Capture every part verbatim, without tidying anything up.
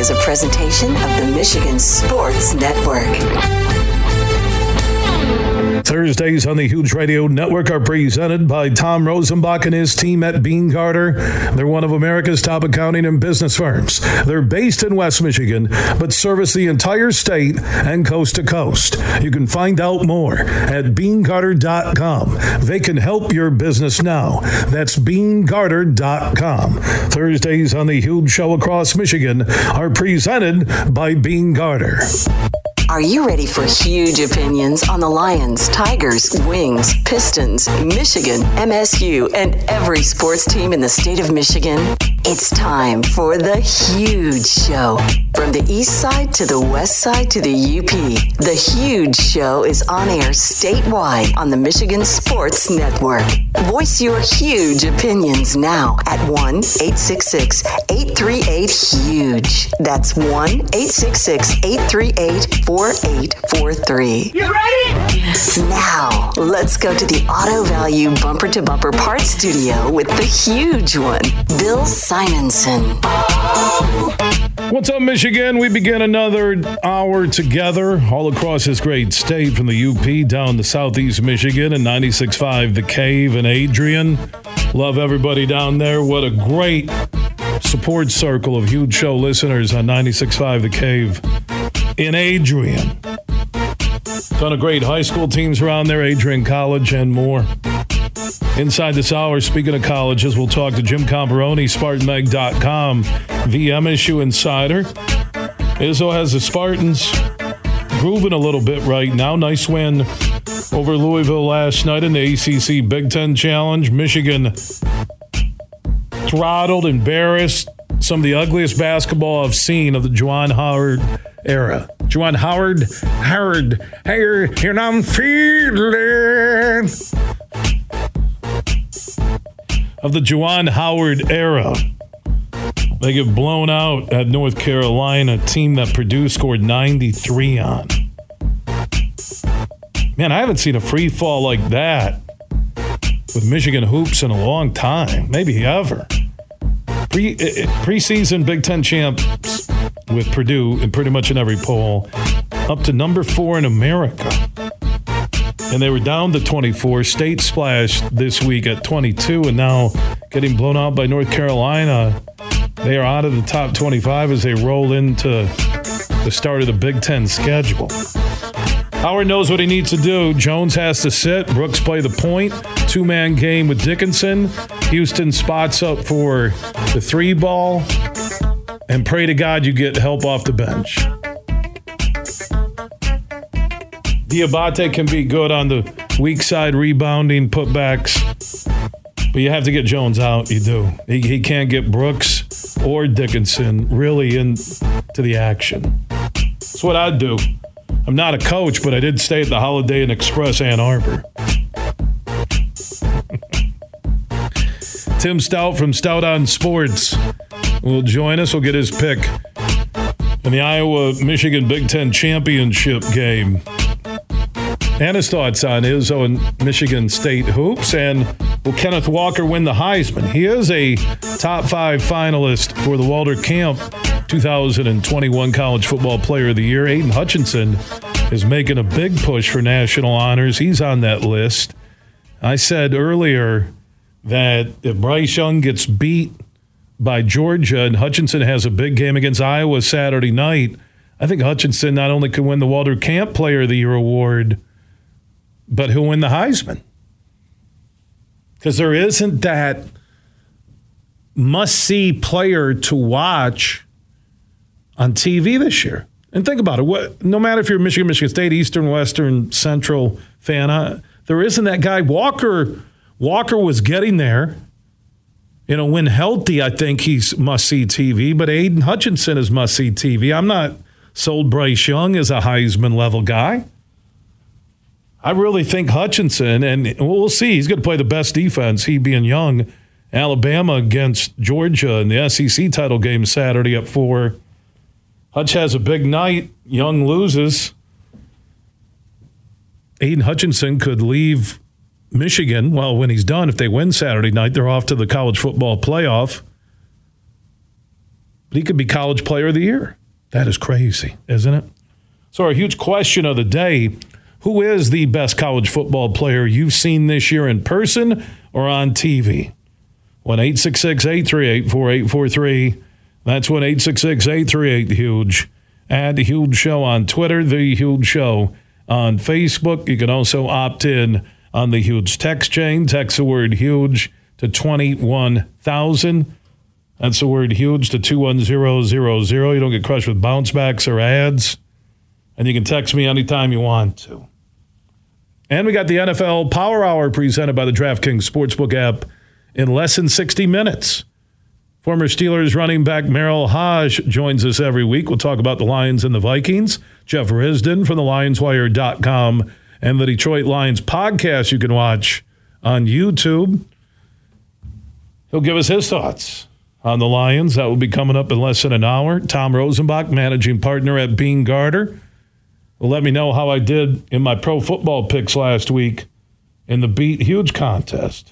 is a presentation of the Michigan Sports Network. Thursdays on the Huge Radio Network are presented by Tom Rosenbach and his team at Bean Carter. They're one of America's top accounting and business firms. They're based in West Michigan, but service the entire state and coast to coast. You can find out more at bean carter dot com. They can help your business now. That's bean carter dot com. Thursdays on the Huge Show across Michigan are presented by Bean Carter. Are you ready for huge opinions on the Lions, Tigers, Wings, Pistons, Michigan, M S U, and every sports team in the state of Michigan? It's time for The Huge Show. From the east side to the west side to the U P, The Huge Show is on air statewide on the Michigan Sports Network. Voice your huge opinions now at one eight six six, eight three eight, HUGE. That's one eight six six, eight three eight, four eight four three. You ready? Now, let's go to the Auto Value Bumper to Bumper Parts Studio with the huge one, Bill Simonson. What's up, Michigan? We begin another hour together all across this great state, from the U P down to southeast Michigan and ninety-six point five The Cave and Adrian. Love everybody down there. What a great support circle of Huge Show listeners on ninety-six point five The Cave in Adrian. Ton of great high school teams around there, Adrian College and more. Inside this hour, speaking of colleges, we'll talk to Jim Comparoni, Spartan Mag dot com, the M S U Insider. Izzo has the Spartans grooving a little bit right now. Nice win over Louisville last night in the A C C Big Ten Challenge. Michigan throttled, embarrassed. Some of the ugliest basketball I've seen of the Juwan Howard era. Juwan Howard, Howard, here, here I'm feeling. Of the Juwan Howard era. They get blown out at North Carolina, a team that Purdue scored ninety-three on. Man, I haven't seen a free fall like that with Michigan hoops in a long time, maybe ever. Pre, preseason Big Ten champs with Purdue, and pretty much in every poll, up to number four in America. And they were down to twenty-four. State splashed this week at twenty-two, and now getting blown out by North Carolina. They are out of the top twenty-five as they roll into the start of the Big Ten schedule. Howard knows what he needs to do. Jones has to sit. Brooks play the point. Two-man game with Dickinson. Houston spots up for the three ball. And pray to God you get help off the bench. Diabate can be good on the weak side rebounding putbacks, but you have to get Jones out. You do. He, he can't get Brooks or Dickinson really into the action. That's what I'd do. I'm not a coach, but I did stay at the Holiday Inn Express Ann Arbor. Tim Stout from Stout on Sports will join us. We'll get his pick in the Iowa-Michigan Big Ten Championship game. And his thoughts on Izzo and Michigan State hoops. And will Kenneth Walker win the Heisman? He is a top five finalist for the Walter Camp two thousand twenty-one College Football Player of the Year. Aiden Hutchinson is making a big push for national honors. He's on that list. I said earlier that if Bryce Young gets beat by Georgia and Hutchinson has a big game against Iowa Saturday night, I think Hutchinson not only can win the Walter Camp Player of the Year award, but he'll win the Heisman. Because there isn't that must-see player to watch on T V this year. And think about it. What, no matter if you're Michigan, Michigan State, Eastern, Western, Central fan, uh, there isn't that guy. Walker, Walker was getting there. You know, when healthy, I think he's must-see T V. But Aiden Hutchinson is must-see T V. I'm not sold Bryce Young as a Heisman-level guy. I really think Hutchinson, and we'll see, he's going to play the best defense, he being Young. Alabama against Georgia in the S E C title game Saturday at four. Hutch has a big night. Young loses. Aiden Hutchinson could leave Michigan. Well, when he's done, if they win Saturday night, they're off to the college football playoff. but he could be College Player of the Year. That is crazy, isn't it? So our huge question of the day, who is the best college football player you've seen this year in person or on T V? one eight six six, eight three eight, four eight four three. That's one eight six six, eight three eight, HUGE. Add The Huge Show on Twitter, The Huge Show on Facebook. You can also opt in on the Huge text chain. Text the word HUGE to twenty-one thousand. That's the word HUGE to two one zero zero zero. You don't get crushed with bounce backs or ads. And you can text me anytime you want to. And we got the N F L Power Hour presented by the DraftKings Sportsbook app in less than sixty minutes. Former Steelers running back Merrill Hodge joins us every week. We'll talk about the Lions and the Vikings. Jeff Risdon from the Lions Wire dot com and the Detroit Lions podcast you can watch on YouTube. He'll give us his thoughts on the Lions. That will be coming up in less than an hour. Tom Rosenbach, managing partner at Bean Garter, will let me know how I did in my pro football picks last week in the Beat Huge contest.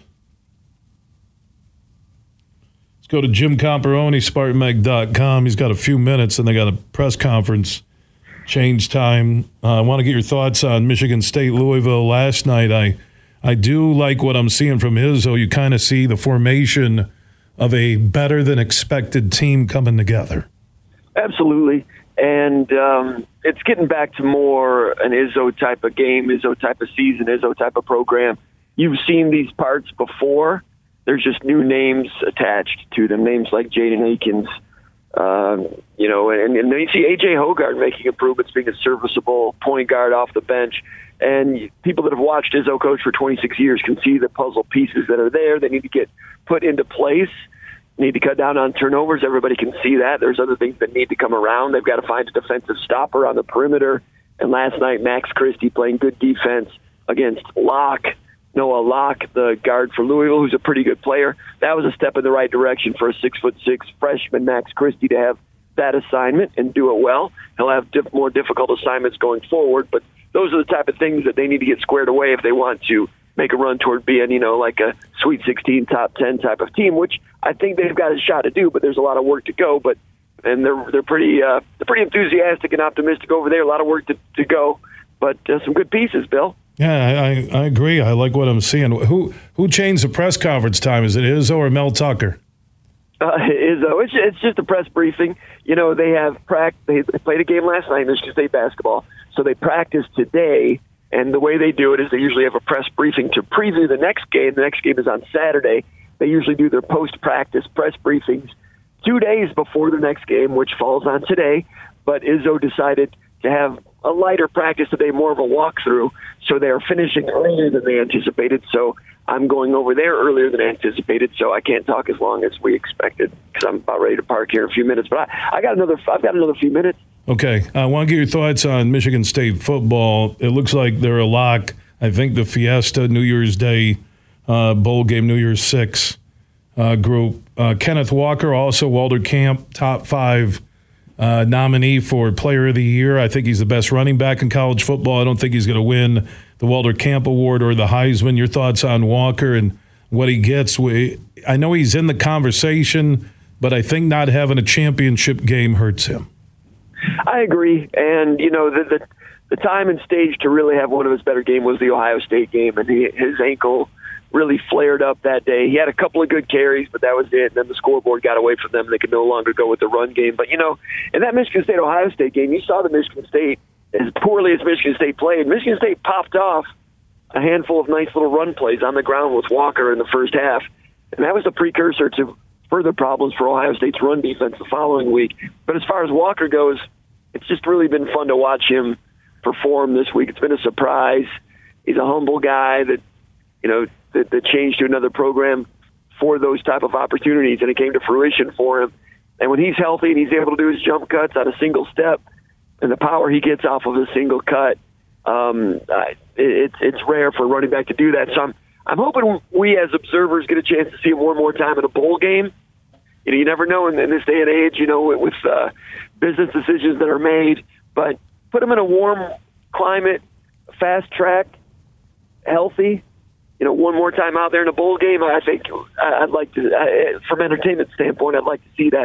Go to Jim Comparoni, Spartan Mag dot com. He's got a few minutes, and they got a press conference change time. Uh, I want to get your thoughts on Michigan State, Louisville last night. I I do like what I'm seeing from Izzo. You kind of see the formation of a better-than-expected team coming together. Absolutely. And um, it's getting back to more an Izzo type of game, Izzo type of season, Izzo type of program. You've seen these parts before. There's just new names attached to them, names like Jaden Akins, um, you know, and, and then you see A J Hoggard making improvements, being a serviceable point guard off the bench. And people that have watched Izzo coach for twenty-six years can see the puzzle pieces that are there. They need to get put into place, need to cut down on turnovers. Everybody can see that. There's other things that need to come around. They've got to find a defensive stopper on the perimeter. And last night, Max Christie playing good defense against Locke. Noah Locke, the guard for Louisville, who's a pretty good player. That was a step in the right direction for a six foot six freshman Max Christie to have that assignment and do it well. He'll have diff- more difficult assignments going forward, but those are the type of things that they need to get squared away if they want to make a run toward being, you know, like a Sweet sixteen, top ten type of team, which I think they've got a shot to do, but there's a lot of work to go. But and they're they're pretty uh, they're pretty enthusiastic and optimistic over there. A lot of work to, to go, but uh, some good pieces, Bill. Yeah, I, I agree. I like what I'm seeing. Who who changed the press conference time? Is it Izzo or Mel Tucker? Uh, Izzo. It's, it's just a press briefing. You know, they have pract- They played a game last night, Michigan State basketball, so they practiced today. And the way they do it is they usually have a press briefing to preview the next game. The next game is on Saturday. They usually do their post-practice press briefings two days before the next game, which falls on today. But Izzo decided to have a lighter practice today, more of a walkthrough. So they are finishing earlier than they anticipated. So I'm going over there earlier than anticipated. So I can't talk as long as we expected because I'm about ready to park here in a few minutes. But I, I got another. I've got another few minutes. Okay, I want to get your thoughts on Michigan State football. It looks like they're a lock. I think the Fiesta New Year's Day uh, bowl game, New Year's Six uh, group. Uh, Kenneth Walker, also Walter Camp, top five uh, nominee for Player of the Year. I think he's the best running back in college football. I don't think he's going to win the Walter Camp Award or the Heisman. Your thoughts on Walker and what he gets? I know he's in the conversation, but I think not having a championship game hurts him. I agree, and you know the, the the time and stage to really have one of his better games was the Ohio State game, and he, his ankle really flared up that day. He had a couple of good carries, but that was it. And then the scoreboard got away from them; they could no longer go with the run game. But you know, in that Michigan State Ohio State game, you saw the Michigan State as poorly as Michigan State played. Michigan State popped off a handful of nice little run plays on the ground with Walker in the first half, and that was the precursor to further problems for Ohio State's run defense the following week. But as far as Walker goes, it's just really been fun to watch him perform this week. It's been a surprise. He's a humble guy that, you know, that, that changed to another program for those type of opportunities, and it came to fruition for him. And when he's healthy and he's able to do his jump cuts on a single step and the power he gets off of a single cut, um, it, it's it's rare for a running back to do that. So I'm, I'm hoping we as observers get a chance to see him one more time in a bowl game. You know, you never know in, in this day and age, you know, with uh, business decisions that are made. But put him in a warm climate, fast track, healthy, you know, one more time out there in a bowl game. I think I'd like to, uh, from an entertainment standpoint, I'd like to see that.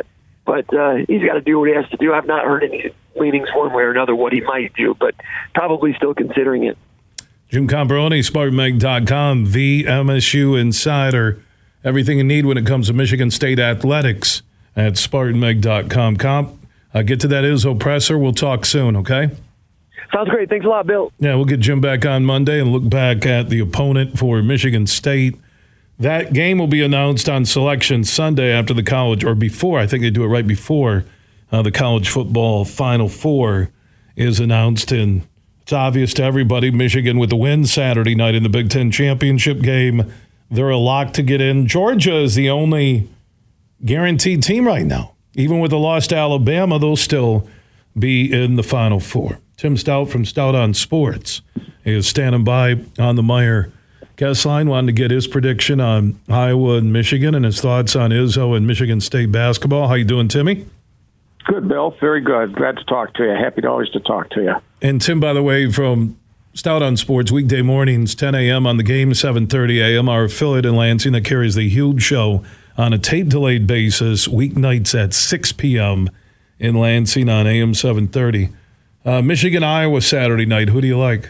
but uh, he's got to do what he has to do. I've not heard any leanings one way or another what he might do, but probably still considering it. Jim Comparoni, Spartan Mag dot com, the M S U insider. Everything you need when it comes to Michigan State athletics at Spartan Mag dot com. Comp, uh, get to that Izzo presser. We'll talk soon, okay? Sounds great. Thanks a lot, Bill. Yeah, we'll get Jim back on Monday and look back at the opponent for Michigan State. That game will be announced on Selection Sunday after the college, or before. I think they do it right before uh, the college football Final Four is announced. And it's obvious to everybody, Michigan with the win Saturday night in the Big Ten championship game, they're a lock to get in. Georgia is the only guaranteed team right now. Even with the loss to Alabama, they'll still be in the Final Four. Tim Stout from Stout on Sports is standing by on the Meyer guest line. Wanted to get his prediction on Iowa and Michigan and his thoughts on Izzo and Michigan State basketball. How you doing, Timmy? Good, Bill. Very good. Glad to talk to you. Happy to always to talk to you. And Tim, by the way, from Stout on Sports, weekday mornings, ten a.m. on the game, seven thirty a.m., our affiliate in Lansing that carries the huge show on a tape-delayed basis, weeknights at six p.m. in Lansing on A M seven thirty. Uh, Michigan, Iowa, Saturday night. Who do you like?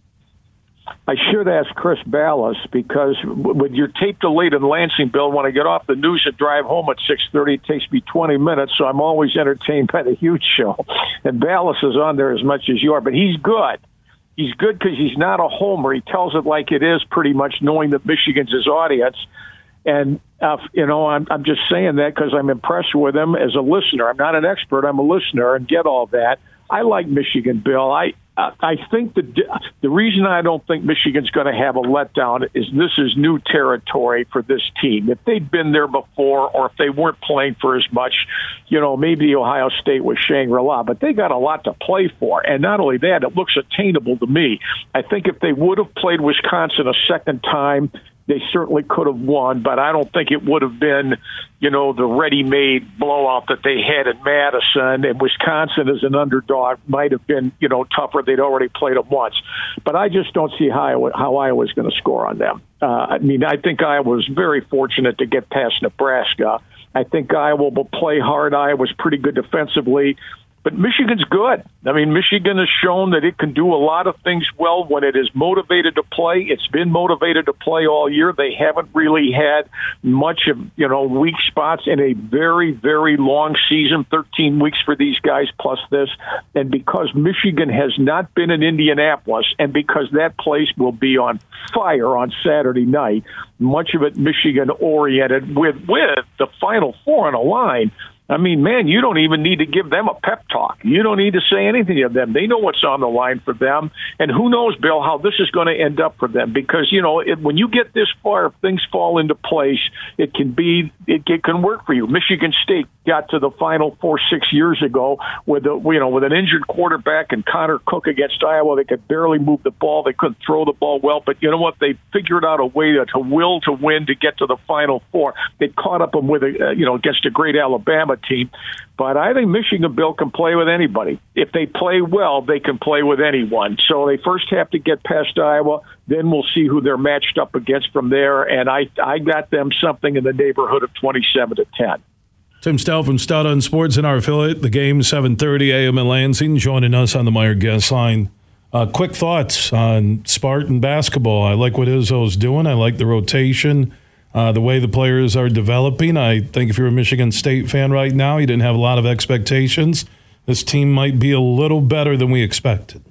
I should ask Chris Ballas, because with your tape delayed in Lansing, Bill, when I get off the news and drive home at six thirty, it takes me twenty minutes, so I'm always entertained by the huge show. And Ballas is on there as much as you are, but he's good. He's good because he's not a homer. He tells it like it is, pretty much knowing that Michigan's his audience. And, uh, you know, I'm, I'm just saying that because I'm impressed with him as a listener. I'm not an expert. I'm a listener and get all that. I like Michigan, Bill. I I think the the reason I don't think Michigan's going to have a letdown is this is new territory for this team. If they'd been there before, or if they weren't playing for as much, you know, maybe Ohio State was Shangri-La, but they got a lot to play for. And not only that, it looks attainable to me. I think if they would have played Wisconsin a second time, they certainly could have won, but I don't think it would have been, you know, the ready-made blowout that they had in Madison. And Wisconsin as an underdog might have been, you know, tougher. They'd already played them once. But I just don't see how, how Iowa's going to score on them. Uh, I mean, I think Iowa was very fortunate to get past Nebraska. I think Iowa will play hard. Iowa's pretty good defensively. But Michigan's good. I mean, Michigan has shown that it can do a lot of things well when it is motivated to play. It's been motivated to play all year. They haven't really had much of, you know, weak spots in a very, very long season, thirteen weeks for these guys plus this. And because Michigan has not been in Indianapolis, and because that place will be on fire on Saturday night, much of it Michigan-oriented with, with the Final Four on a line, I mean, man, you don't even need to give them a pep talk. You don't need to say anything to them. They know what's on the line for them. And who knows, Bill, how this is going to end up for them. Because, you know, it, when you get this far, if things fall into place, it can be, it, it can work for you. Michigan State got to the Final Four six years ago with a, you know, with an injured quarterback and Connor Cook against Iowa. They could barely move the ball. They couldn't throw the ball well. But you know what? They figured out a way to, to will to win to get to the Final Four. They caught up them with a, uh, you know, against a great Alabama team. But I think Michigan, Bill, can play with anybody. If they play well, they can play with anyone. So they first have to get past Iowa. Then we'll see who they're matched up against from there. And I, I got them something in the neighborhood of twenty-seven to ten. Tim Stout from Stout on Sports in our affiliate. The game, seven thirty a.m. in Lansing, joining us on the Meyer guest line. Uh, quick thoughts on Spartan basketball. I like what Izzo's doing. I like the rotation. Uh, the way the players are developing. I think if you're a Michigan State fan right now, you didn't have a lot of expectations. This team might be a little better than we expected.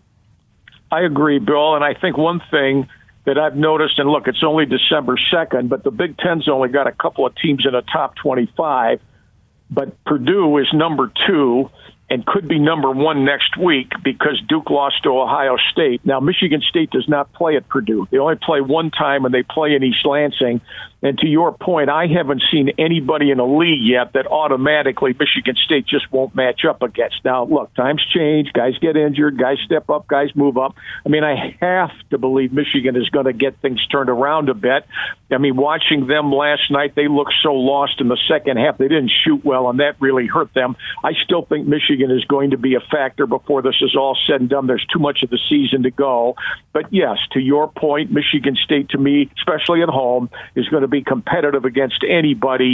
I agree, Bill, and I think one thing that I've noticed, and look, it's only December second, but the Big Ten's only got a couple of teams in the top twenty-five, but Purdue is number two and could be number one next week because Duke lost to Ohio State. Now, Michigan State does not play at Purdue. They only play one time, and they play in East Lansing. And to your point, I haven't seen anybody in the league yet that automatically Michigan State just won't match up against. Now, look, times change. Guys get injured. Guys step up. Guys move up. I mean, I have to believe Michigan is going to get things turned around a bit. I mean, watching them last night, they looked so lost in the second half. They didn't shoot well, and that really hurt them. I still think Michigan is going to be a factor before this is all said and done. There's too much of the season to go. But, yes, to your point, Michigan State, to me, especially at home, is going to be competitive against anybody.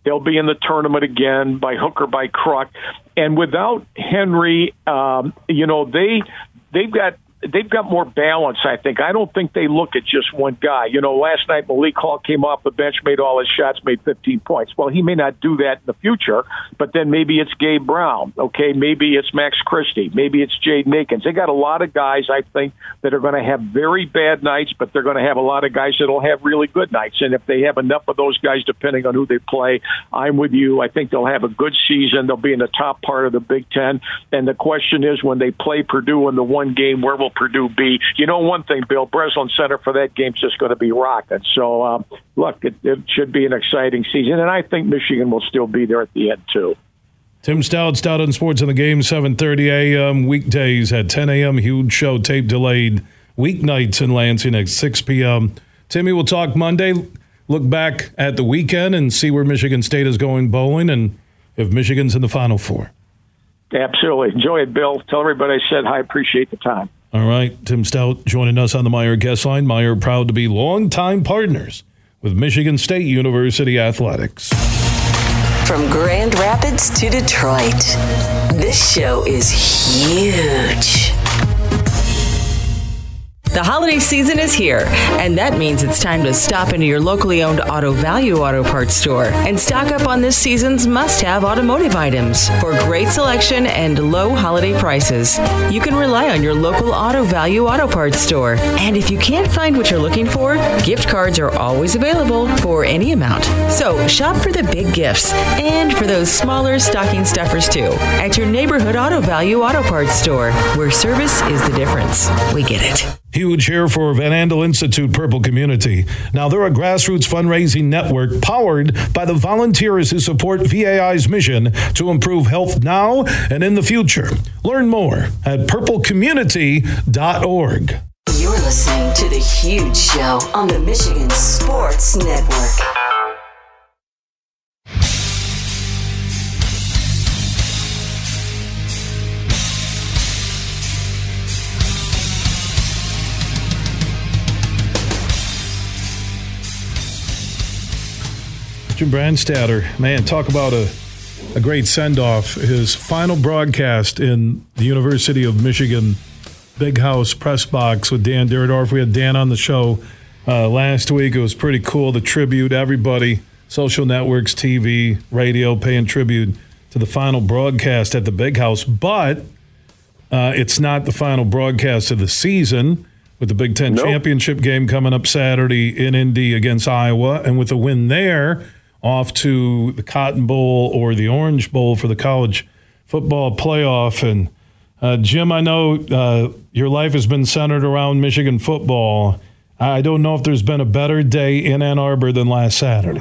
They'll be in the tournament again by hook or by crook. And without Henry, um, you know, they they've got they've got more balance, I think. I don't think they look at just one guy. You know, last night Malik Hall came off the bench, made all his shots, made fifteen points. Well, he may not do that in the future, but then maybe it's Gabe Brown. Okay, maybe it's Max Christie. Maybe it's Jaden Akins. They got a lot of guys, I think, that are going to have very bad nights, but they're going to have a lot of guys that will have really good nights. And if they have enough of those guys, depending on who they play, I'm with you. I think they'll have a good season. They'll be in the top part of the Big Ten. And the question is, when they play Purdue in the one game, where will Purdue be? You know one thing, Bill, Breslin Center for that game's just going to be rocking. So, uh, look, it, it should be an exciting season, and I think Michigan will still be there at the end, too. Tim Stout, Stout on Sports in the Game, seven thirty a.m. weekdays at ten a.m. Huge show, tape delayed. Weeknights in Lansing at six p.m. Timmy, we'll talk Monday. Look back at the weekend and see where Michigan State is going bowling and if Michigan's in the Final Four. Absolutely. Enjoy it, Bill. Tell everybody I said hi. Appreciate the time. All right. Tim Stout joining us on the Meijer guest line. Meijer proud to be longtime partners with Michigan State University Athletics. From Grand Rapids to Detroit, this show is huge. The holiday season is here, and that means it's time to stop into your locally owned Auto Value Auto Parts store and stock up on this season's must-have automotive items for great selection and low holiday prices. You can rely on your local Auto Value Auto Parts store. And if you can't find what you're looking for, gift cards are always available for any amount. So shop for the big gifts and for those smaller stocking stuffers too at your neighborhood Auto Value Auto Parts store, where service is the difference. We get it. Huge here for Van Andel Institute Purple Community. Now, they're a grassroots fundraising network powered by the volunteers who support V A I's mission to improve health now and in the future. Learn more at purple community dot org. You're listening to The Huge Show on the Michigan Sports Network. Jim Brandstatter, man, talk about a, a great send-off. His final broadcast in the University of Michigan Big House press box with Dan Dierdorf. We had Dan on the show uh, last week. It was pretty cool. The tribute, everybody, social networks, T V, radio, paying tribute to the final broadcast at the Big House. But uh, it's not the final broadcast of the season, with the Big Ten nope. championship game coming up Saturday in Indy against Iowa. And with a win there, off to the Cotton Bowl or the Orange Bowl for the college football playoff. And uh, Jim, I know uh, your life has been centered around Michigan football. I don't know if there's been a better day in Ann Arbor than last Saturday.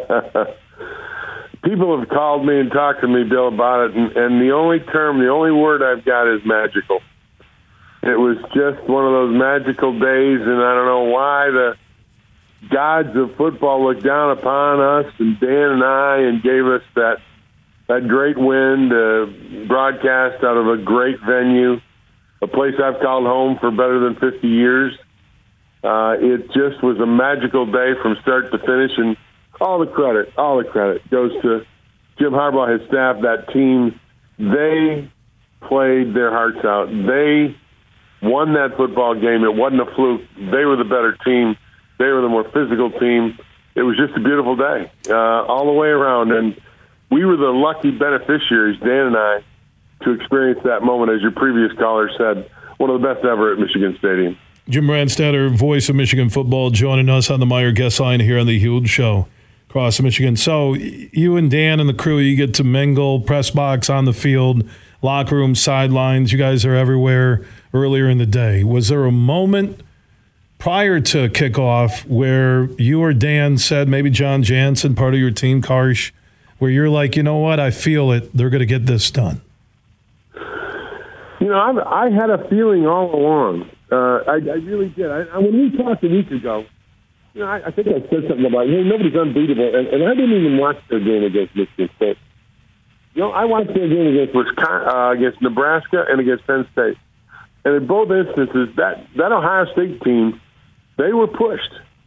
People have called me and talked to me, Bill, about it, and, and the only term, the only word I've got is magical. It was just one of those magical days, and I don't know why the gods of football looked down upon us and Dan and I and gave us that that great win to broadcast out of a great venue, a place I've called home for better than fifty years. Uh, it just was a magical day from start to finish, and all the credit, all the credit goes to Jim Harbaugh, his staff, that team. They played their hearts out. They won that football game. It wasn't a fluke. They were the better team. They were the more physical team. It was just a beautiful day uh, all the way around. And we were the lucky beneficiaries, Dan and I, to experience that moment, as your previous caller said, one of the best ever at Michigan Stadium. Jim Brandstatter, voice of Michigan football, joining us on the Meijer guest line here on the Huge Show across Michigan. So you and Dan and the crew, you get to mingle, press box on the field, locker room, sidelines. You guys are everywhere earlier in the day. Was there a moment prior to kickoff where you or Dan said, maybe John Jansen, part of your team, Karsh, where you're like, you know what, I feel it, they're going to get this done? You know, I've, I had a feeling all along. Uh, I, I really did. I, I, when we talked a week ago, you know, I, I think I said something about, hey, nobody's unbeatable. And, and I didn't even watch their game against Michigan State. You know, I watched their game against, Wisconsin, uh, against Nebraska and against Penn State. And in both instances, that, that Ohio State team, they were pushed.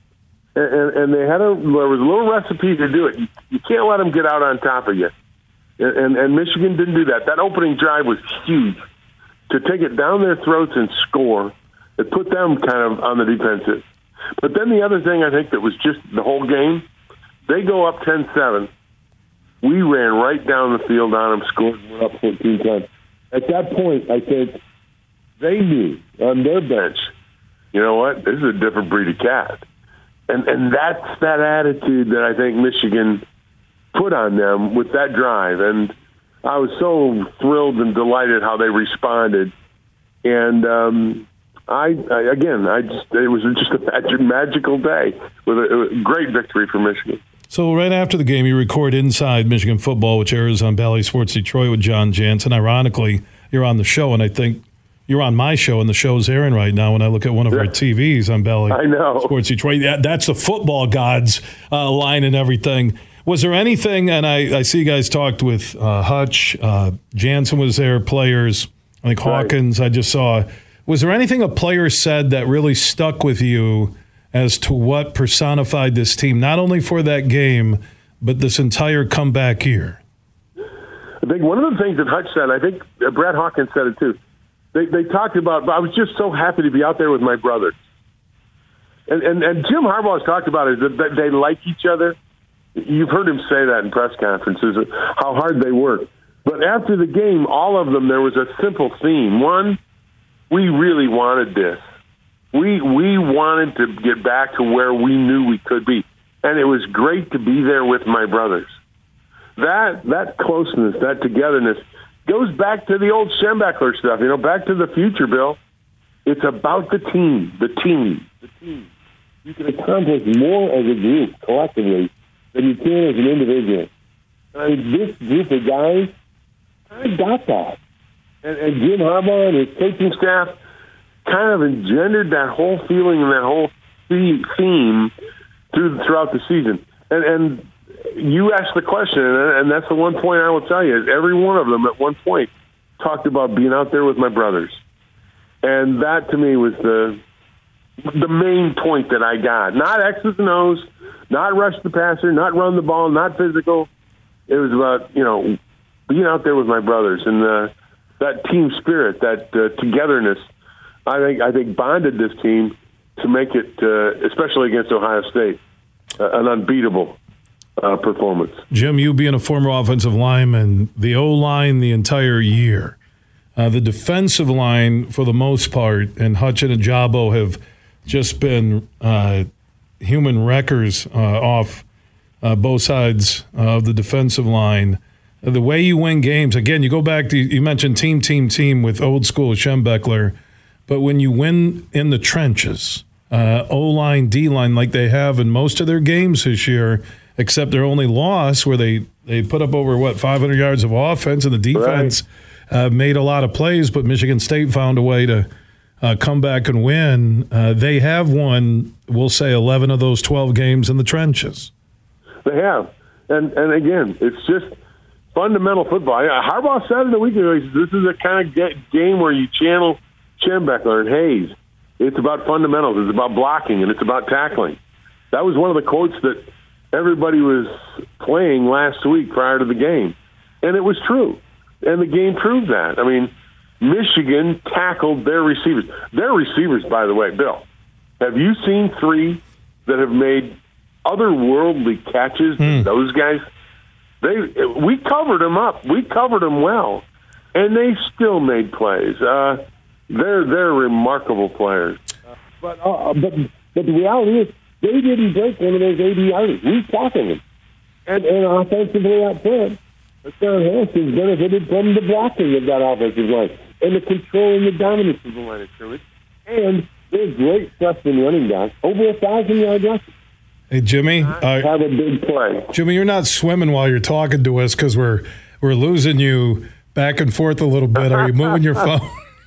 and, and they had a there was a little recipe to do it. You, you can't let them get out on top of you, and, and and Michigan didn't do that. That opening drive was huge to take it down their throats and score. It put them kind of on the defensive. But then the other thing I think that was just the whole game, they go up ten seven. We ran right down the field on them, scored, went up fourteen times. At that point, I think they knew on their bench, you know what, this is a different breed of cat. And and that's that attitude that I think Michigan put on them with that drive. And I was so thrilled and delighted how they responded. And um, I, I, again, I just it was just a magic, magical day with a, a great victory for Michigan. So right after the game, you record Inside Michigan Football, which airs on Bally Sports Detroit with John Jansen. Ironically, you're on the show, and I think you're on my show, and the show's airing right now when I look at one of our T Vs on Bally I know. Sports Detroit. That, that's the football gods uh, line and everything. Was there anything, and I, I see you guys talked with uh, Hutch, uh, Jansen was there, players, I think Hawkins right. I just saw. Was there anything a player said that really stuck with you as to what personified this team, not only for that game, but this entire comeback year? I think one of the things that Hutch said, I think Brad Hawkins said it too, they, they talked about, I was just so happy to be out there with my brothers. And, and, and Jim Harbaugh has talked about it, that they like each other. You've heard him say that in press conferences, how hard they work. But after the game, all of them, there was a simple theme. One, we really wanted this. We we wanted to get back to where we knew we could be. And it was great to be there with my brothers. That that closeness, that togetherness, goes back to the old Schembechler stuff, you know, back to the future, Bill. It's about the team, the team, the team. You can accomplish more as a group, collectively, than you can as an individual. I mean, this group of guys, I got that. And, and Jim Harbaugh and his coaching staff kind of engendered that whole feeling and that whole theme through throughout the season. And, and you asked the question, and that's the one point I will tell you, is every one of them at one point talked about being out there with my brothers. And that, to me, was the the main point that I got. Not X's and O's, not rush the passer, not run the ball, not physical. It was about, you know, being out there with my brothers. And uh, that team spirit, that uh, togetherness, I think I think bonded this team to make it, uh, especially against Ohio State, uh, an unbeatable uh, performance. Jim, you being a former offensive lineman, the O-line the entire year, uh, the defensive line for the most part, and Hutch and Ajabo have just been uh, human wreckers uh, off uh, both sides of the defensive line. The way you win games, again, you go back to, you mentioned team, team, team with old school Schembechler, but when you win in the trenches, uh, O-line, D-line, like they have in most of their games this year, except their only loss where they, they put up over, what, five hundred yards of offense, and the defense right. uh, made a lot of plays, but Michigan State found a way to uh, come back and win. Uh, they have won, we'll say, eleven of those twelve games in the trenches. They have. And, and again, it's just fundamental football. Harbaugh said it a week ago, this is a kind of game where you channel Schembechler and Hayes. It's about fundamentals. It's about blocking, and it's about tackling. That was one of the quotes that everybody was playing last week prior to the game. And it was true. And the game proved that. I mean, Michigan tackled their receivers. Their receivers, by the way, Bill, have you seen three that have made otherworldly catches than mm. those guys? They we covered them up. We covered them well, and they still made plays. Uh, they're they're remarkable players. But uh, but but the reality is they didn't break one of those eighty yarders. We tackled them, and and offensively out front, John Hanson's benefited from the blocking of that offensive line and the control and the dominance of the line of scrimmage. And they're great freshman running backs, over a thousand yard rushing. Hey, Jimmy. Uh, have a big play. Jimmy, you're not swimming while you're talking to us because we're we're losing you back and forth a little bit. Are you moving your phone?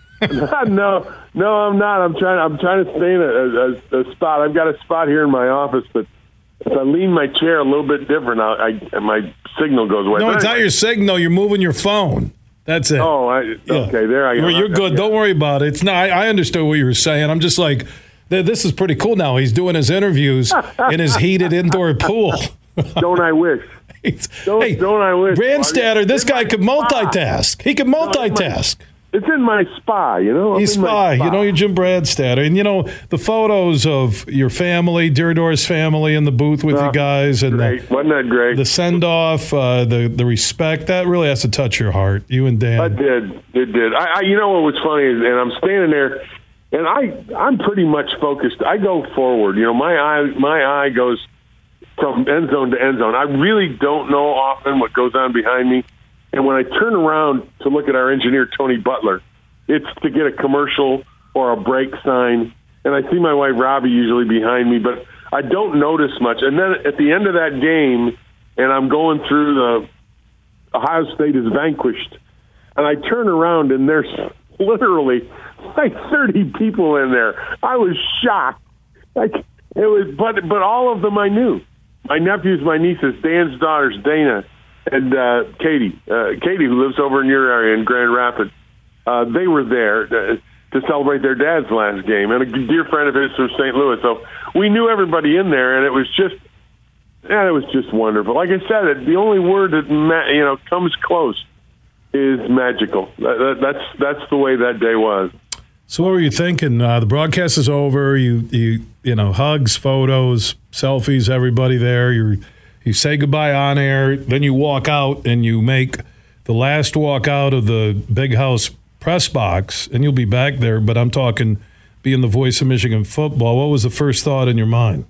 no, no, I'm not. I'm trying. I'm trying to stay in a, a, a spot. I've got a spot here in my office, but if I lean my chair a little bit different, I, I my signal goes away. No, but it's anyway. not your signal. You're moving your phone. That's it. Oh, I, yeah. okay. There I go. You're good. Yeah. Don't worry about it. It's not. I, I understood what you were saying. I'm just like, This is pretty cool now. He's doing his interviews in his heated indoor pool. Don't I wish? Don't, hey, don't I wish? Brandstatter, this guy could multitask. He could multitask. It's in my spa, you know. He's spy. You know, you're Jim Brandstatter. And, you know, the photos of your family, Dierdorf's family in the booth with uh, you guys. and great. the, Wasn't that great? The send-off, uh, the, the respect, that really has to touch your heart, you and Dan. It did. It did. I, I, you know what was funny is, and I'm standing there, and I, I'm pretty much focused. I go forward. You know, my eye, my eye goes from end zone to end zone. I really don't know often what goes on behind me. And when I turn around to look at our engineer, Tony Butler, it's to get a commercial or a break sign. And I see my wife, Robbie, usually behind me, but I don't notice much. And then at the end of that game, and I'm going through the Ohio State is vanquished, and I turn around, and there's literally like thirty people in there. I was shocked. Like it was, but but all of them I knew. My nephews, my nieces, Dan's daughters, Dana, and uh, Katie, uh, Katie, who lives over in your area in Grand Rapids, uh, they were there to, to celebrate their dad's last game, and a dear friend of his from Saint Louis. So we knew everybody in there, and it was just, yeah, it was just wonderful. Like I said, the only word that ma- you know comes close is magical. That, that, that's that's the way that day was. So what were you thinking? Uh, the broadcast is over. You you you know hugs, photos, selfies, everybody there. You you say goodbye on air. Then you walk out and you make the last walk out of the Big House press box, and you'll be back there. But I'm talking being the voice of Michigan football. What was the first thought in your mind?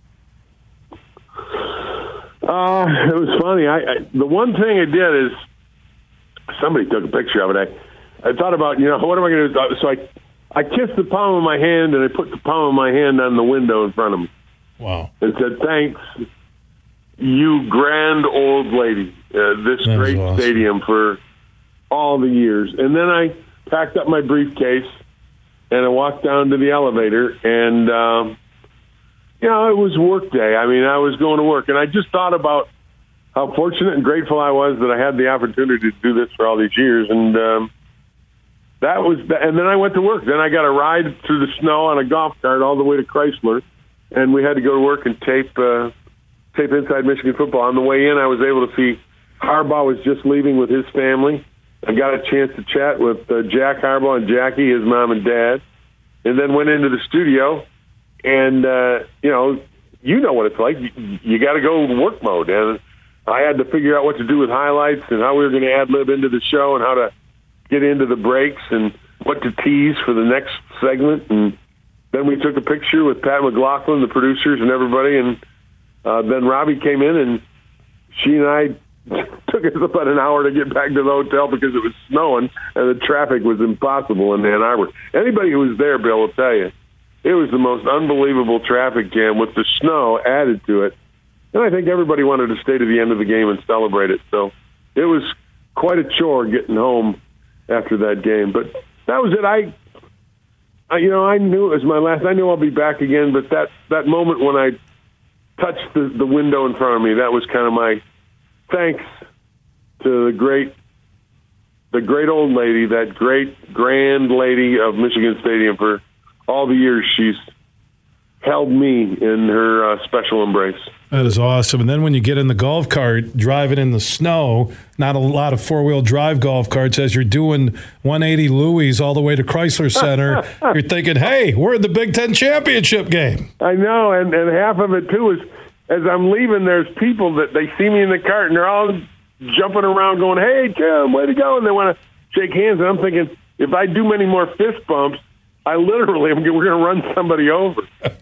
Uh, it was funny. I, I the one thing I did is somebody took a picture of it. I I thought about you know what am I going to do? So I. I kissed the palm of my hand, and I put the palm of my hand on the window in front of me. Wow. And said, thanks, you grand old lady, uh, this That great awesome. stadium for all the years. And then I packed up my briefcase, and I walked down to the elevator, and, um, you know, it was work day. I mean, I was going to work, and I just thought about how fortunate and grateful I was that I had the opportunity to do this for all these years. And, um, That was, and then I went to work. Then I got a ride through the snow on a golf cart all the way to Chrysler, and we had to go to work and tape uh, tape Inside Michigan Football. On the way in, I was able to see Harbaugh was just leaving with his family. I got a chance to chat with uh, Jack Harbaugh and Jackie, his mom and dad, and then went into the studio. And uh, you know, you know what it's like. You, you got to go work mode, and I had to figure out what to do with highlights and how we were going to ad lib into the show and how to get into the breaks and what to tease for the next segment. And then we took a picture with Pat McLaughlin, the producers, and everybody. And uh, then Robbie came in, and she and I took us about an hour to get back to the hotel because it was snowing and the traffic was impossible in Ann Arbor. Anybody who was there, Bill, will tell you, it was the most unbelievable traffic jam with the snow added to it. And I think everybody wanted to stay to the end of the game and celebrate it. So it was quite a chore getting home after that game. But that was it. I, I, you know, I knew it was my last. I knew I'll be back again, but that, that moment when I touched the, the window in front of me, that was kind of my thanks to the great, the great old lady, that great grand lady of Michigan Stadium for all the years she's held me in her uh, special embrace. That is awesome. And then when you get in the golf cart, driving in the snow, not a lot of four-wheel drive golf carts, as you're doing one eighty Louis all the way to Chrysler Center, you're thinking, hey, we're in the Big Ten championship game. I know, and, and half of it, too, is as I'm leaving, there's people that they see me in the cart, and they're all jumping around going, hey, Tim, way to go, and they want to shake hands. And I'm thinking, if I do many more fist bumps, I literally am we're going to run somebody over.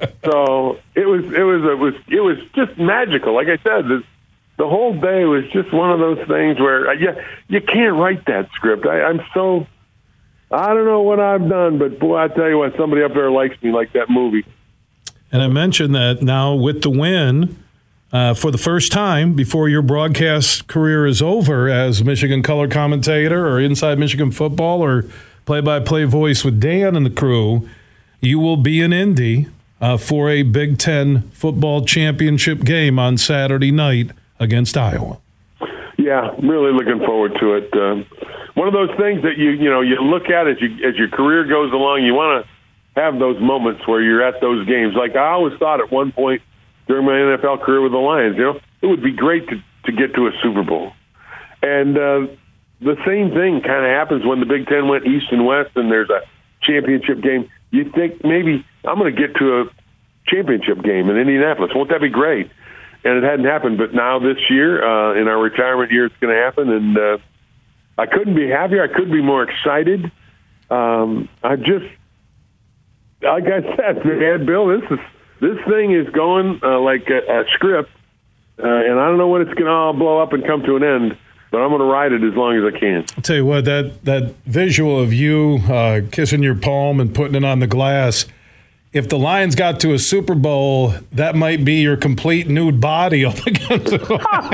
So it was it was it was it was just magical. Like I said, the, the whole day was just one of those things where uh, you you can't write that script. I, I'm so I don't know what I've done, but boy, I tell you what, somebody up there likes me like that movie. And I mentioned that now with the win, uh, for the first time before your broadcast career is over as Michigan color commentator or Inside Michigan Football or play-by-play voice with Dan and the crew, you will be in Indy uh, for a Big Ten football championship game on Saturday night against Iowa. Yeah, really looking forward to it. Um, one of those things that you you know you look at as you as your career goes along. You want to have those moments where you're at those games. Like I always thought at one point during my N F L career with the Lions, you know, it would be great to, to get to a Super Bowl. And uh, the same thing kind of happens when the Big Ten went east and west and there's a championship game. You think maybe I'm going to get to a championship game in Indianapolis. Won't that be great? And it hadn't happened. But now this year, uh, in our retirement year, it's going to happen. And uh, I couldn't be happier. I couldn't be more excited. Um, I just, like I said, man, Bill, this is this thing is going uh, like a, a script. Uh, and I don't know when it's going to all blow up and come to an end. But I'm going to ride it as long as I can. I'll tell you what, that, that visual of you uh, kissing your palm and putting it on the glass, if the Lions got to a Super Bowl, that might be your complete nude body up against the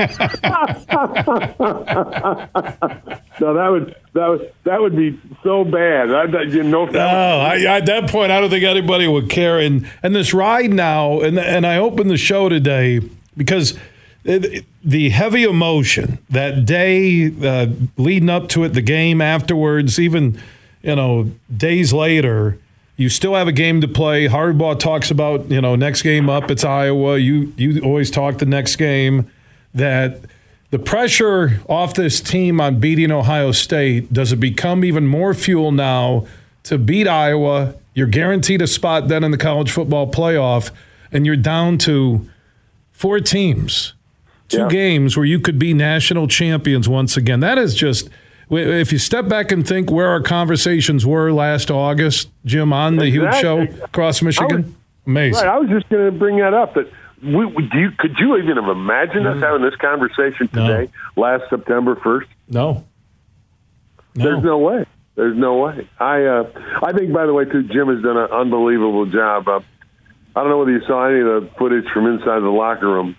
No, that would that would that would be so bad. I, you know, no, I, at that point, I don't think anybody would care. And and this ride now, and and I opened the show today because it, the heavy emotion that day uh, leading up to it, the game afterwards, even you know days later. You still have a game to play. Harbaugh talks about, you know, next game up, it's Iowa. You you always talk the next game. That the pressure off this team on beating Ohio State, does it become even more fuel now to beat Iowa? You're guaranteed a spot then in the college football playoff, and you're down to four teams, two yeah. games where you could be national champions once again. That is just... If you step back and think where our conversations were last August, Jim, on the exactly. huge show across Michigan, was, amazing. Right, I was just going to bring that up. That we, we, do you, could you even have imagined us having this conversation today, no. last September first? No. no. There's no way. There's no way. I uh, I think, by the way, too, Jim has done an unbelievable job. Uh, I don't know whether you saw any of the footage from inside the locker room,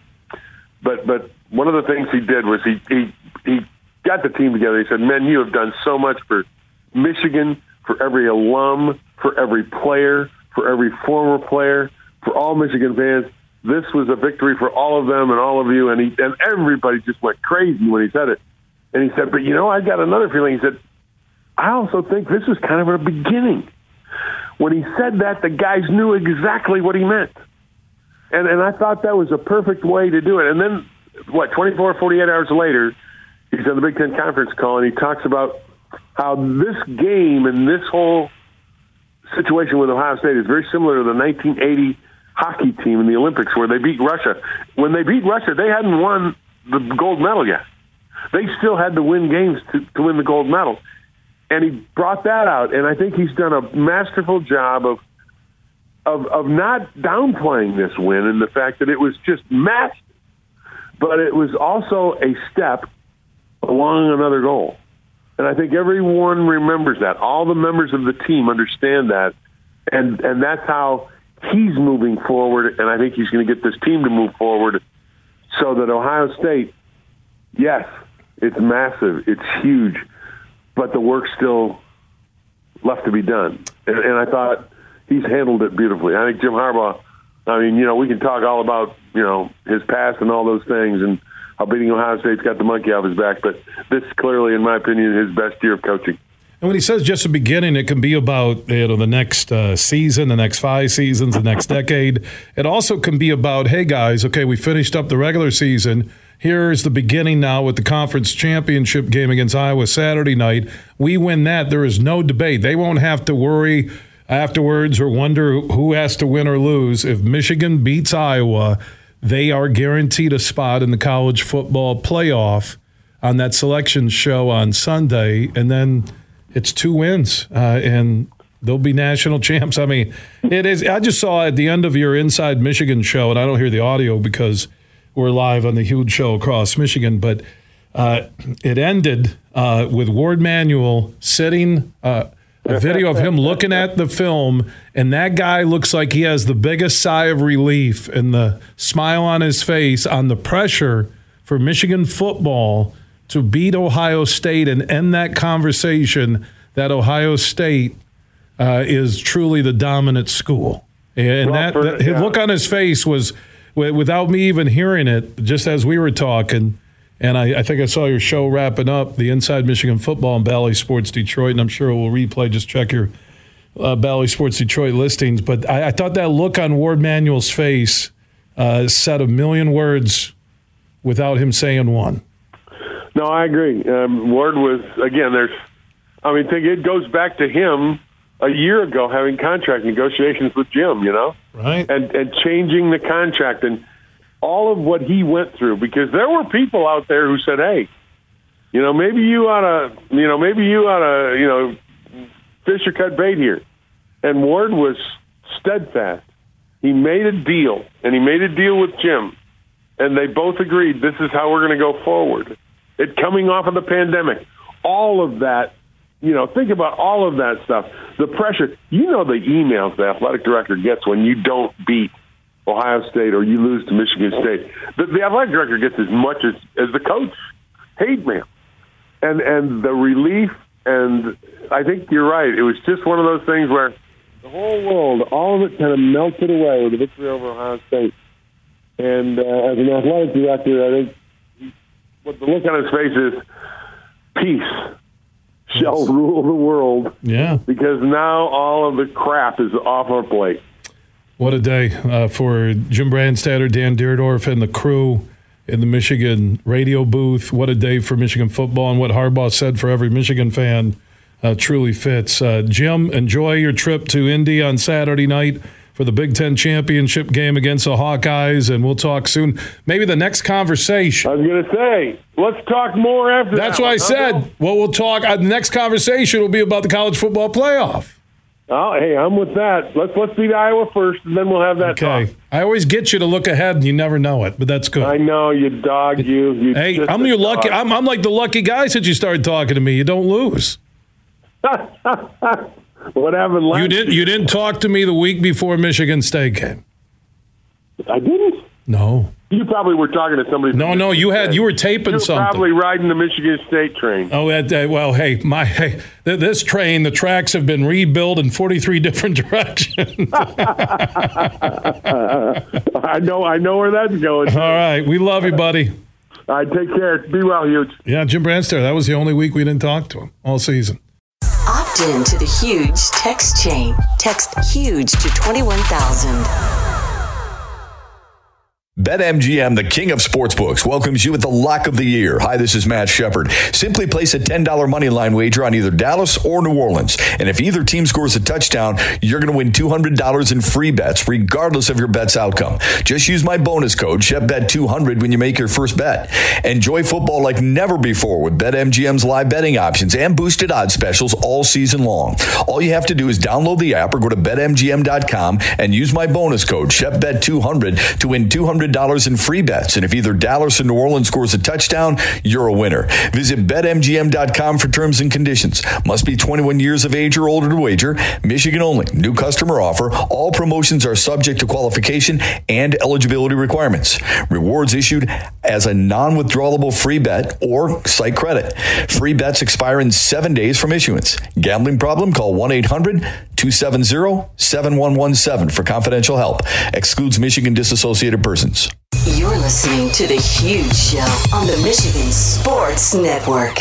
but but one of the things he did was he he he. got the team together. He said, men, you have done so much for Michigan, for every alum, for every player, for every former player, for all Michigan fans. This was a victory for all of them and all of you. And he and everybody just went crazy when he said it. And he said, but, you know, I got another feeling. He said, I also think this was kind of a beginning. When he said that, the guys knew exactly what he meant. And, and I thought that was a perfect way to do it. And then, what, twenty-four, forty-eight hours later, he's on the Big Ten conference call, and he talks about how this game and this whole situation with Ohio State is very similar to the nineteen eighty hockey team in the Olympics where they beat Russia. When they beat Russia, they hadn't won the gold medal yet. They still had to win games to, to win the gold medal. And he brought that out, and I think he's done a masterful job of, of, of not downplaying this win and the fact that it was just massive, but it was also a step along another goal. And I think everyone remembers that. All the members of the team understand that. And and that's how he's moving forward. And I think he's going to get this team to move forward so that Ohio State, yes, it's massive. It's huge. But the work's still left to be done. And, and I thought he's handled it beautifully. I think Jim Harbaugh, I mean, you know, we can talk all about, you know, his past and all those things and how beating Ohio State's got the monkey off his back, but this is clearly, in my opinion, his best year of coaching. And when he says just the beginning, it can be about you know the next uh, season, the next five seasons, the next decade. It also can be about, hey guys, okay, we finished up the regular season. Here's the beginning now with the conference championship game against Iowa Saturday night. We win that. There is no debate. They won't have to worry afterwards or wonder who has to win or lose. If Michigan beats Iowa, they are guaranteed a spot in the college football playoff on that selection show on Sunday, and then it's two wins, uh, and they'll be national champs. I mean, it is. I just saw at the end of your Inside Michigan show, and I don't hear the audio because we're live on the huge show across Michigan, but uh, it ended uh, with Ward Manuel sitting uh, – a video of him looking at the film, and that guy looks like he has the biggest sigh of relief and the smile on his face on the pressure for Michigan football to beat Ohio State and end that conversation that Ohio State uh, is truly the dominant school. And well, that, for, that yeah. look on his face was, without me even hearing it, just as we were talking, and I, I think I saw your show wrapping up, the Inside Michigan Football and Bally Sports Detroit, and I'm sure it will replay. Just check your uh, Bally Sports Detroit listings, but I, I thought that look on Ward Manuel's face uh, said a million words without him saying one. No, I agree. Um, Ward was, again, there's, I mean, think it goes back to him a year ago having contract negotiations with Jim, you know? Right. And, and changing the contract and all of what he went through, because there were people out there who said, hey, you know, maybe you ought to, you know, maybe you ought to, you know, fish or cut bait here. And Ward was steadfast. He made a deal, and he made a deal with Jim, and they both agreed this is how we're going to go forward. It coming off of the pandemic, all of that, you know, think about all of that stuff. The pressure, you know, the emails the athletic director gets when you don't beat Ohio State or you lose to Michigan State. The, the athletic director gets as much as, as the coach paid man. And and the relief, and I think you're right. It was just one of those things where the whole world, all of it kind of melted away with the victory over Ohio State. And uh, as an athletic director, I think what the look on his face is, peace shall rule the world. Yeah. Because now all of the crap is off our plate. What a day uh, for Jim Brandstatter, Dan Dierdorf, and the crew in the Michigan radio booth. What a day for Michigan football, and what Harbaugh said for every Michigan fan uh, truly fits. Uh, Jim, enjoy your trip to Indy on Saturday night for the Big Ten championship game against the Hawkeyes, and we'll talk soon. Maybe the next conversation. I was going to say, let's talk more after That's that what I one. said. Okay. Well, we'll talk. Uh, the next conversation will be about the college football playoff. Oh, hey, I'm with that. Let's let's beat Iowa first, and then we'll have that Okay. talk. I always get you to look ahead, and you never know it, but that's good. I know, you dog, you. you Hey, just I'm a your lucky. dog. I'm, I'm like the lucky guy since you started talking to me. You don't lose. What happened last You didn't. You didn't talk to me the week before Michigan State game. I didn't. No. You probably were talking to somebody. No, from no. You had. You were taping You were something. probably riding the Michigan State train. Oh, that, uh, well, hey, my hey, th- this train, the tracks have been rebuilt in forty-three different directions. I know. I know where that's going. All right, we love you, buddy. All right, take care. Be well, huge. Yeah, Jim Brandstatter. That was the only week we didn't talk to him all season. Opt in to the Huge text chain. Text HUGE to twenty-one thousand. BetMGM, the king of sportsbooks, welcomes you with the lock of the year. Hi, this is Matt Shepard. Simply place a ten dollars money line wager on either Dallas or New Orleans. And if either team scores a touchdown, you're going to win two hundred dollars in free bets, regardless of your bet's outcome. Just use my bonus code, Shep Bet two hundred, when you make your first bet. Enjoy football like never before with BetMGM's live betting options and boosted odds specials all season long. All you have to do is download the app or go to Bet M G M dot com and use my bonus code, Shep Bet two hundred, to win two hundred dollars in free bets. And if either Dallas or New Orleans scores a touchdown, you're a winner. Visit Bet M G M dot com for terms and conditions. Must be twenty-one years of age or older to wager. Michigan only. New customer offer. All promotions are subject to qualification and eligibility requirements. Rewards issued as a non-withdrawable free bet or site credit. Free bets expire in seven days from issuance. Gambling problem? Call one eight hundred two seven zero seven one one seven for confidential help. Excludes Michigan disassociated persons. You're listening to The Huge Show on the Michigan Sports Network.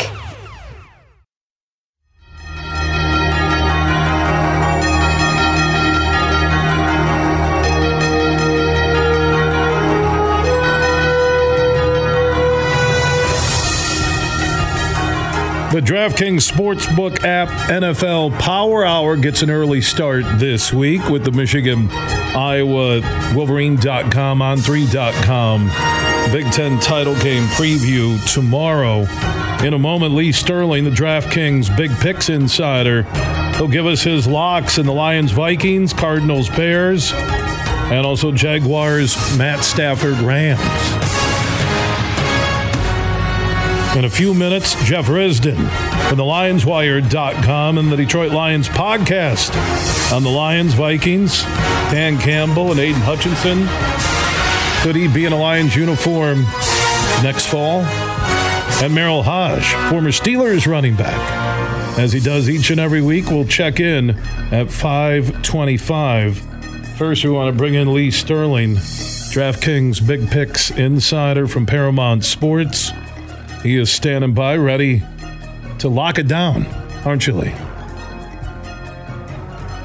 The DraftKings Sportsbook app N F L Power Hour gets an early start this week with the Michigan Iowa Wolverine dot com on three dot com Big Ten title game preview tomorrow. In a moment, Lee Sterling, the DraftKings Big Picks insider, he'll give us his locks in the Lions Vikings, Cardinals Bears, and also Jaguars Matt Stafford Rams. In a few minutes, Jeff Risdon from the Lions Wire dot com and the Detroit Lions podcast on the Lions, Vikings, Dan Campbell and Aiden Hutchinson. Could he be in a Lions uniform next fall? And Merrill Hodge, former Steelers running back. As he does each and every week, we'll check in at five twenty-five. First, we want to bring in Lee Sterling, DraftKings Big Picks insider from Paramount Sports. He is standing by, ready to lock it down, aren't you, Lee?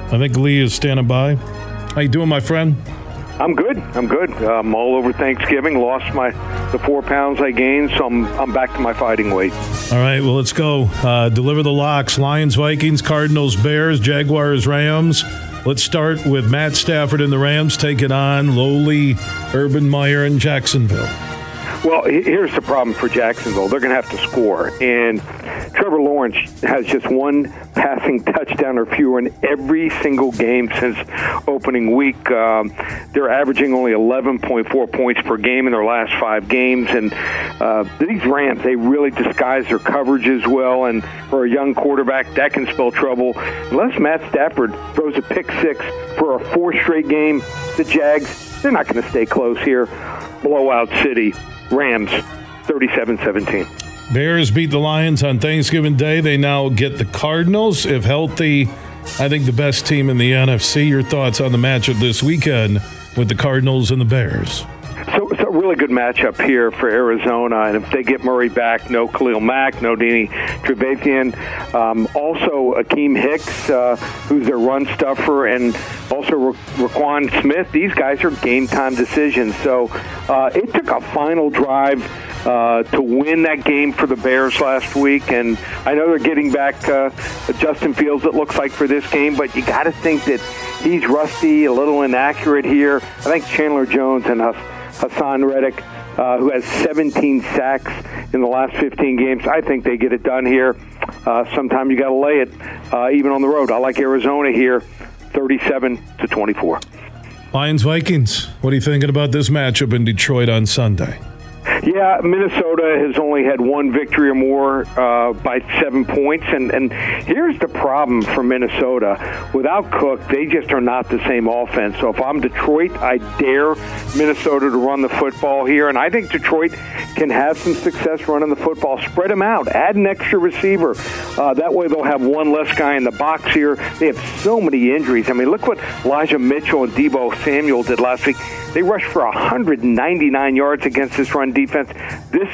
I think Lee is standing by. How you doing, my friend? I'm good. I'm good. I'm all over Thanksgiving. Lost my the four pounds I gained, so I'm I'm back to my fighting weight. All right, well, let's go. Uh, deliver the locks. Lions, Vikings, Cardinals, Bears, Jaguars, Rams. Let's start with Matt Stafford and the Rams taking on lowly Urban Meyer in Jacksonville. Well, here's the problem for Jacksonville. They're going to have to score. And Trevor Lawrence has just one passing touchdown or fewer in every single game since opening week. Um, they're averaging only eleven point four points per game in their last five games. And uh, these Rams, they really disguise their coverage as well. And for a young quarterback, that can spell trouble. Unless Matt Stafford throws a pick six for a fourth straight game, the Jags, they're not going to stay close here. Blowout city. Rams, thirty-seven seventeen. Bears beat the Lions on Thanksgiving Day. They now get the Cardinals. If healthy, I think the best team in the N F C. Your thoughts on the matchup this weekend with the Cardinals and the Bears? So it's a really good matchup here for Arizona. And if they get Murray back, no Khalil Mack, no Danny Trevathan. Um, also, Akeem Hicks, uh, who's their run stuffer, and also Ra- Raquan Smith. These guys are game-time decisions. So uh, it took a final drive uh, to win that game for the Bears last week. And I know they're getting back uh, Justin Fields, it looks like, for this game. But you got to think that he's rusty, a little inaccurate here. I think Chandler Jones and us. Hassan Reddick, uh, who has seventeen sacks in the last fifteen games. I think they get it done here. Uh, sometime you got to lay it, uh, even on the road. I like Arizona here, thirty-seven to twenty-four. Lions, Vikings. What are you thinking about this matchup in Detroit on Sunday? Yeah, Minnesota has only had one victory or more uh, by seven points. And, and here's the problem for Minnesota. Without Cook, they just are not the same offense. So if I'm Detroit, I dare Minnesota to run the football here. And I think Detroit can have some success running the football. Spread them out. Add an extra receiver. Uh, that way they'll have one less guy in the box here. They have so many injuries. I mean, look what Elijah Mitchell and Deebo Samuel did last week. They rushed for one hundred ninety-nine yards against this run defense. This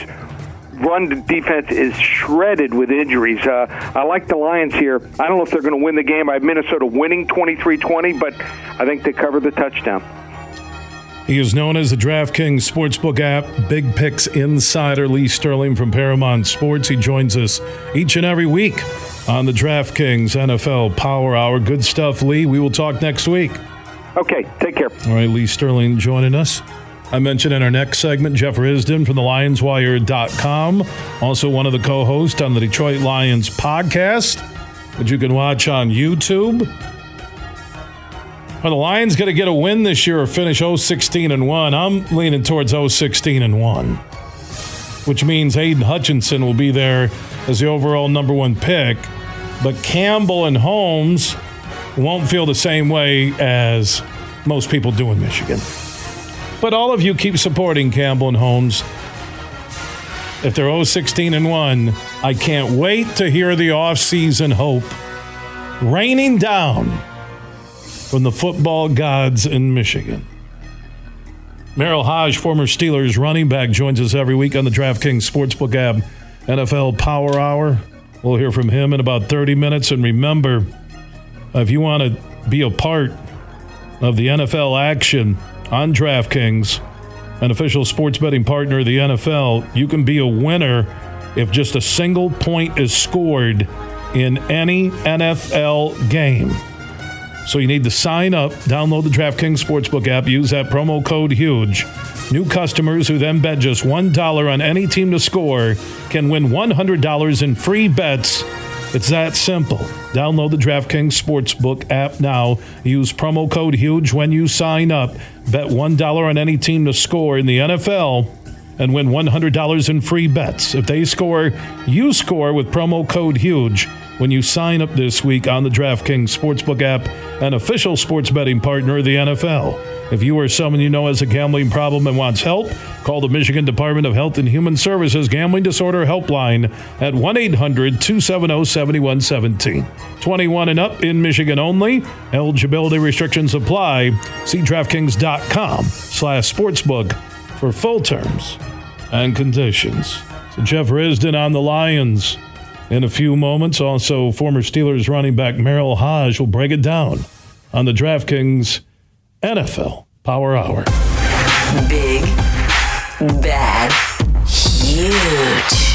run defense is shredded with injuries. Uh, I like the Lions here. I don't know if they're going to win the game. I have Minnesota winning twenty-three twenty, but I think they cover the touchdown. He is known as the DraftKings Sportsbook app Big Picks Insider, Lee Sterling from Paramount Sports. He joins us each and every week on the DraftKings N F L Power Hour. Good stuff, Lee. We will talk next week. Okay, take care. All right, Lee Sterling joining us. I mentioned in our next segment, Jeff Risdon from the Lions Wire dot com, also one of the co-hosts on the Detroit Lions podcast, which you can watch on YouTube. Are the Lions going to get a win this year or finish oh sixteen and one? I'm leaning towards oh sixteen and one, which means Aiden Hutchinson will be there as the overall number one pick, but Campbell and Holmes won't feel the same way as most people do in Michigan. But all of you keep supporting Campbell and Holmes. If they're oh sixteen and one, I can't wait to hear the offseason hope raining down from the football gods in Michigan. Merrill Hodge, former Steelers running back, joins us every week on the DraftKings Sportsbook app N F L Power Hour. We'll hear from him in about thirty minutes. And remember, if you want to be a part of the N F L action on DraftKings, an official sports betting partner of the N F L, you can be a winner if just a single point is scored in any N F L game. So you need to sign up, download the DraftKings Sportsbook app, use that promo code HUGE. New customers who then bet just one dollar on any team to score can win one hundred dollars in free bets. It's that simple. Download the DraftKings Sportsbook app now. Use promo code HUGE when you sign up. Bet one dollar on any team to score in the N F L and win one hundred dollars in free bets. If they score, you score with promo code HUGE when you sign up this week on the DraftKings Sportsbook app, an official sports betting partner of the N F L. If you or someone you know has a gambling problem and wants help, call the Michigan Department of Health and Human Services Gambling Disorder Helpline at one eight hundred two seven zero seven one one seven. twenty-one and up in Michigan only. Eligibility restrictions apply. See DraftKings.com slash sportsbook for full terms and conditions. So Jeff Risdon on the Lions in a few moments. Also, former Steelers running back Merrill Hodge will break it down on the DraftKings N F L Power Hour. Big, bad, huge.